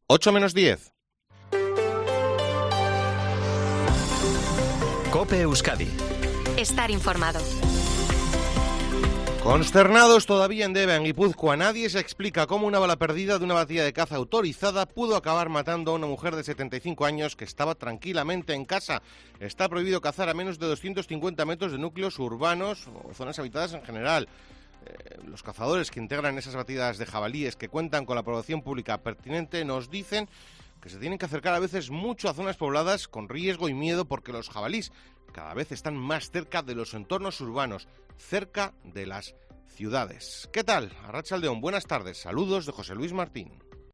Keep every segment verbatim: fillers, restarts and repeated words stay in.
ocho menos diez. COPE Euskadi. Estar informado. Consternados todavía en Deva, en Guipúzcoa, nadie se explica cómo una bala perdida de una batería de caza autorizada pudo acabar matando a una mujer de setenta y cinco años que estaba tranquilamente en casa. Está prohibido cazar a menos de doscientos cincuenta metros de núcleos urbanos o zonas habitadas en general. Eh, los cazadores que integran esas batidas de jabalíes que cuentan con la aprobación pública pertinente nos dicen que se tienen que acercar a veces mucho a zonas pobladas con riesgo y miedo porque los jabalís cada vez están más cerca de los entornos urbanos, cerca de las ciudades. ¿Qué tal? Arratsaldeon, buenas tardes. Saludos de José Luis Martín.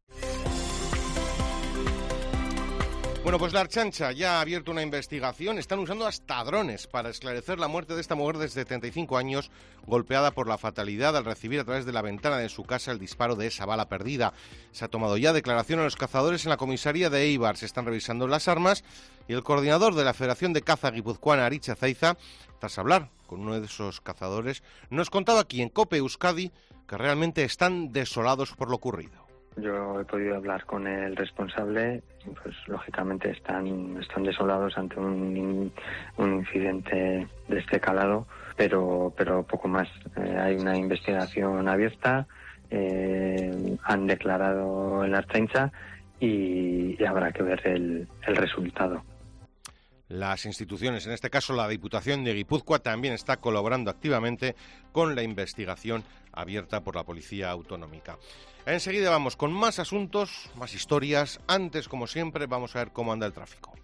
Bueno, pues la Ertzaintza ya ha abierto una investigación. Están usando hasta drones para esclarecer la muerte de esta mujer de setenta y cinco años, golpeada por la fatalidad al recibir a través de la ventana de su casa el disparo de esa bala perdida. Se ha tomado ya declaración a los cazadores en la comisaría de Eibar. Se están revisando las armas y el coordinador de la Federación de Caza Guipuzcoana, Aritz Ezeiza, tras hablar con uno de esos cazadores, nos contaba aquí en COPE Euskadi que realmente están desolados por lo ocurrido. Yo he podido hablar con el responsable, pues lógicamente están están desolados ante un, un incidente de este calado, pero pero poco más. Eh, hay una investigación abierta, eh, han declarado en la Ertzaintza y, y habrá que ver el, el resultado. Las instituciones, en este caso la Diputación de Guipúzcoa, también está colaborando activamente con la investigación abierta por la Policía Autonómica. Enseguida vamos con más asuntos, más historias. Antes, como siempre, vamos a ver cómo anda el tráfico.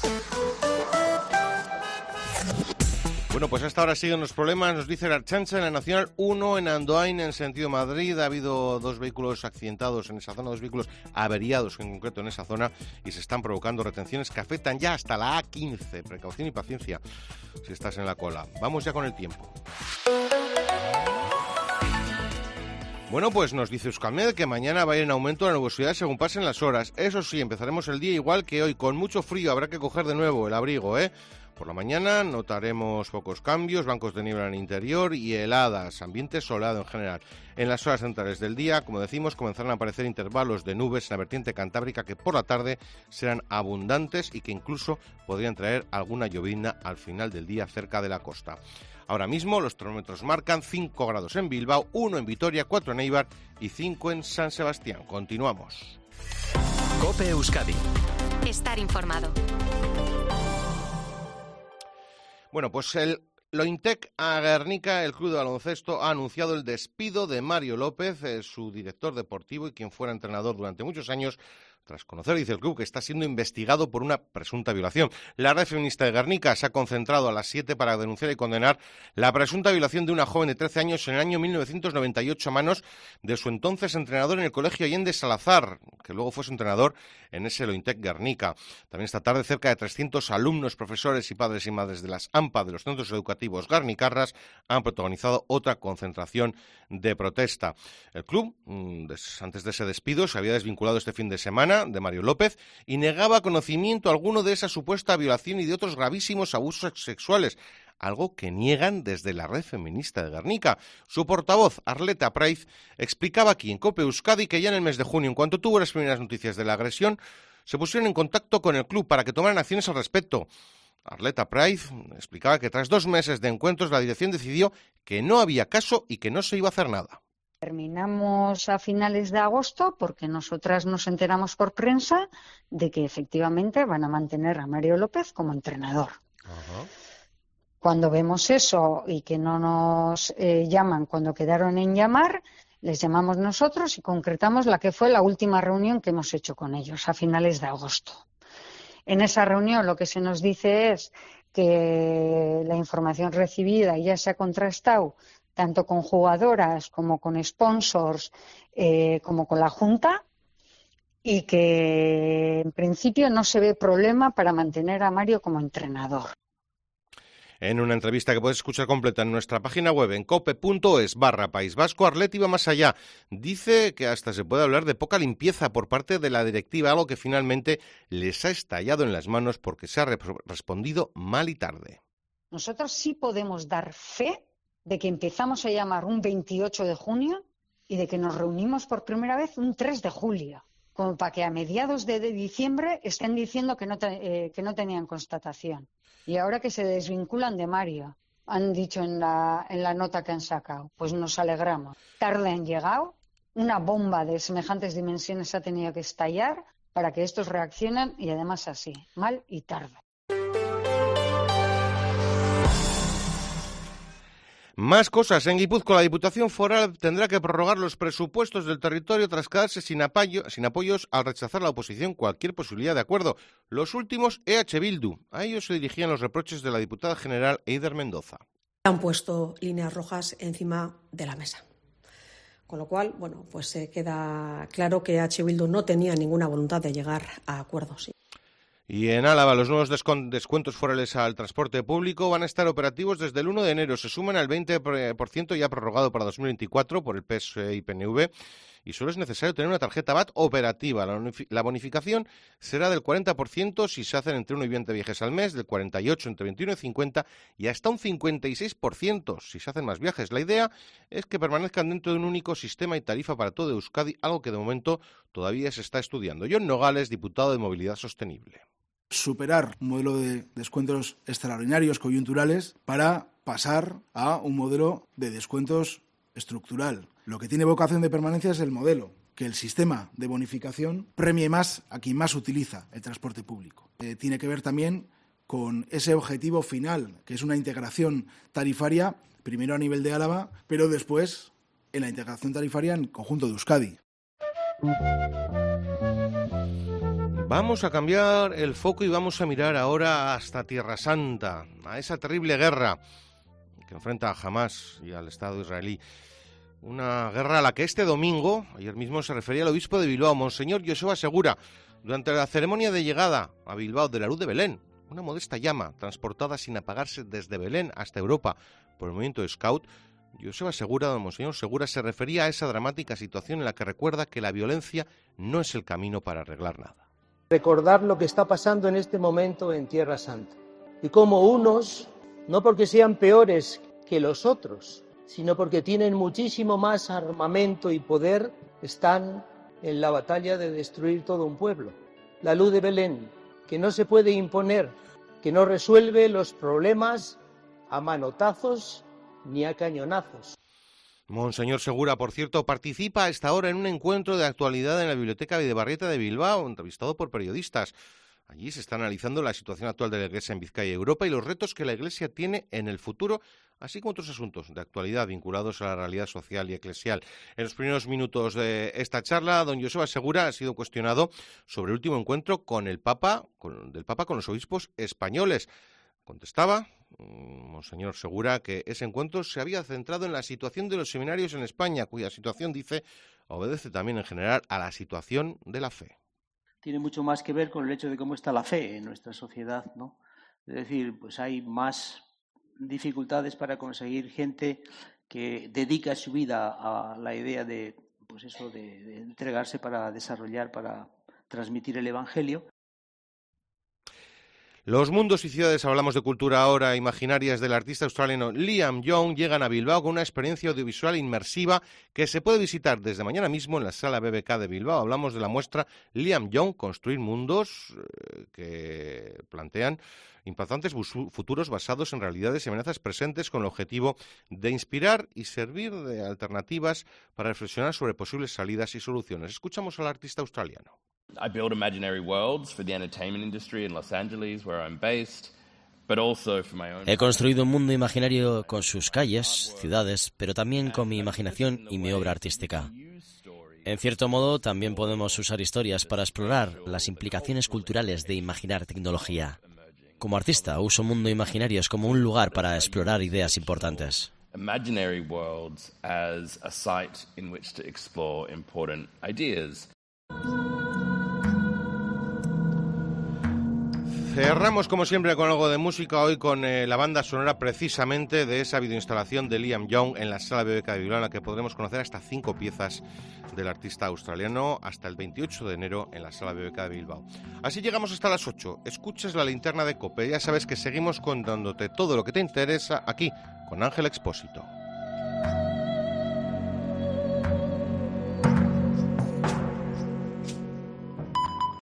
Bueno, pues hasta ahora siguen los problemas, nos dice la Ertzaintza en la Nacional uno, en Andoain, en sentido Madrid. Ha habido dos vehículos accidentados en esa zona, dos vehículos averiados en concreto en esa zona, y se están provocando retenciones que afectan ya hasta la A quince. Precaución y paciencia si estás en la cola. Vamos ya con el tiempo. Bueno, pues nos dice Euskalmet que mañana va a ir en aumento la nubosidad según pasen las horas. Eso sí, empezaremos el día igual que hoy, con mucho frío. Habrá que coger de nuevo el abrigo, ¿eh? Por la mañana notaremos pocos cambios, bancos de niebla en el interior y heladas, ambiente soleado en general. En las horas centrales del día, como decimos, comenzarán a aparecer intervalos de nubes en la vertiente cantábrica que por la tarde serán abundantes y que incluso podrían traer alguna llovizna al final del día cerca de la costa. Ahora mismo los termómetros marcan cinco grados en Bilbao, uno en Vitoria, cuatro en Eibar y cinco en San Sebastián. Continuamos. COPE Euskadi. Estar informado. Bueno, pues el Lointec a Guernica, el club de baloncesto, ha anunciado el despido de Mario López, eh, su director deportivo y quien fuera entrenador durante muchos años, tras conocer, dice el club, que está siendo investigado por una presunta violación. La red feminista de Guernica se ha concentrado a las siete para denunciar y condenar la presunta violación de una joven de trece años en el año mil novecientos noventa y ocho a manos de su entonces entrenador en el colegio Allende Salazar, que luego fue su entrenador en ese Lointec Guernica. También esta tarde cerca de trescientos alumnos, profesores y padres y madres de las AMPA de los centros educativos guernicarras han protagonizado otra concentración de protesta. El club, antes de ese despido, se había desvinculado este fin de semana de Mario López y negaba conocimiento alguno de esa supuesta violación y de otros gravísimos abusos sexuales, algo que niegan desde la red feminista de Guernica. Su portavoz, Arleta Praiz, explicaba aquí en COPE Euskadi que ya en el mes de junio, en cuanto tuvo las primeras noticias de la agresión, se pusieron en contacto con el club para que tomaran acciones al respecto. Arleta Praiz explicaba que tras dos meses de encuentros la dirección decidió que no había caso y que no se iba a hacer nada. Terminamos a finales de agosto porque nosotras nos enteramos por prensa de que efectivamente van a mantener a Mario López como entrenador. Ajá. Cuando vemos eso y que no nos eh, llaman cuando quedaron en llamar, les llamamos nosotros y concretamos la que fue la última reunión que hemos hecho con ellos a finales de agosto. En esa reunión lo que se nos dice es que la información recibida ya se ha contrastado tanto con jugadoras como con sponsors, eh, como con la Junta, y que en principio no se ve problema para mantener a Mario como entrenador. En una entrevista que puedes escuchar completa en nuestra página web en cope.es barra País Vasco, Arleti va más allá. Dice que hasta se puede hablar de poca limpieza por parte de la directiva, algo que finalmente les ha estallado en las manos porque se ha rep- respondido mal y tarde. Nosotros sí podemos dar fe de que empezamos a llamar un veintiocho de junio y de que nos reunimos por primera vez un tres de julio. como para que a mediados de diciembre estén diciendo que no, te, eh, que no tenían constatación. Y ahora que se desvinculan de Mario, han dicho en la, en la nota que han sacado. Pues nos alegramos. Tarde han llegado, una bomba de semejantes dimensiones ha tenido que estallar para que estos reaccionen y además así, mal y tarde. Más cosas. En Guipúzcoa, la Diputación Foral tendrá que prorrogar los presupuestos del territorio tras quedarse sin, apoyo, sin apoyos al rechazar la oposición cualquier posibilidad de acuerdo. Los últimos, E H Bildu. A ellos se dirigían los reproches de la diputada general Eider Mendoza. Han puesto líneas rojas encima de la mesa. Con lo cual, bueno, pues se eh, queda claro que E H Bildu no tenía ninguna voluntad de llegar a acuerdos. Y en Álava, los nuevos descuentos forales al transporte público van a estar operativos desde el uno de enero. Se suman al veinte por ciento ya prorrogado para dos mil veinticuatro por el P S E y P N V. Y solo es necesario tener una tarjeta V A T operativa. La bonificación será del cuarenta por ciento si se hacen entre uno y veinte viajes al mes, del cuarenta y ocho por ciento entre veintiuno y cincuenta y hasta un cincuenta y seis por ciento si se hacen más viajes. La idea es que permanezcan dentro de un único sistema y tarifa para todo Euskadi, algo que de momento todavía se está estudiando. John Nogales, diputado de Movilidad Sostenible. Superar un modelo de descuentos extraordinarios, coyunturales, para pasar a un modelo de descuentos estructural. Lo que tiene vocación de permanencia es el modelo, que el sistema de bonificación premie más a quien más utiliza el transporte público. Eh, tiene que ver también con ese objetivo final, que es una integración tarifaria, primero a nivel de Álava, pero después en la integración tarifaria en el conjunto de Euskadi. Vamos a cambiar el foco y vamos a mirar ahora hasta Tierra Santa, a esa terrible guerra que enfrenta a Hamás y al Estado israelí. Una guerra a la que este domingo, ayer mismo, se refería el obispo de Bilbao, Monseñor Joseba Segura, durante la ceremonia de llegada a Bilbao de la luz de Belén, una modesta llama transportada sin apagarse desde Belén hasta Europa por el movimiento Scout. Joseba Segura, don Monseñor Segura, se refería a esa dramática situación en la que recuerda que la violencia no es el camino para arreglar nada. Recordar lo que está pasando en este momento en Tierra Santa y cómo unos, no porque sean peores que los otros, sino porque tienen muchísimo más armamento y poder, están en la batalla de destruir todo un pueblo. La luz de Belén, que no se puede imponer, que no resuelve los problemas a manotazos ni a cañonazos. Monseñor Segura, por cierto, participa a esta hora en un encuentro de actualidad en la Biblioteca Videbarrieta de Bilbao, entrevistado por periodistas. Allí se está analizando la situación actual de la Iglesia en Vizcaya y Europa y los retos que la Iglesia tiene en el futuro, así como otros asuntos de actualidad vinculados a la realidad social y eclesial. En los primeros minutos de esta charla, don Joseba Segura ha sido cuestionado sobre el último encuentro con el Papa, con, del Papa con los obispos españoles. Contestaba, monseñor Segura, que ese encuentro se había centrado en la situación de los seminarios en España, cuya situación, dice, obedece también en general a la situación de la fe. Tiene mucho más que ver con el hecho de cómo está la fe en nuestra sociedad, ¿no? Es decir, pues hay más dificultades para conseguir gente que dedica su vida a la idea de, pues eso, de, de entregarse para desarrollar, para transmitir el Evangelio. Los mundos y ciudades, hablamos de cultura ahora, imaginarias del artista australiano Liam Young, llegan a Bilbao con una experiencia audiovisual inmersiva que se puede visitar desde mañana mismo en la Sala B B K de Bilbao. Hablamos de la muestra Liam Young, construir mundos, eh, que plantean impactantes futuros basados en realidades y amenazas presentes con el objetivo de inspirar y servir de alternativas para reflexionar sobre posibles salidas y soluciones. Escuchamos al artista australiano. I build imaginary worlds for the entertainment industry in Los Angeles, where I'm based, but also for my own. He construido un mundo imaginario con sus calles, ciudades, pero también con mi imaginación y mi obra artística. En cierto modo, también podemos usar historias para explorar las implicaciones culturales de imaginar tecnología. Como artista, uso mundo imaginarios como un lugar para explorar ideas importantes. Imaginary worlds as a site in which to explore important ideas. Cerramos como siempre con algo de música, hoy con eh, la banda sonora precisamente de esa videoinstalación de Liam Young en la Sala B B K de Bilbao, en la que podremos conocer hasta cinco piezas del artista australiano hasta el veintiocho de enero en la Sala B B K de Bilbao. Así llegamos hasta las ocho. Escuches la linterna de COPE. Ya sabes que seguimos contándote todo lo que te interesa aquí con Ángel Expósito.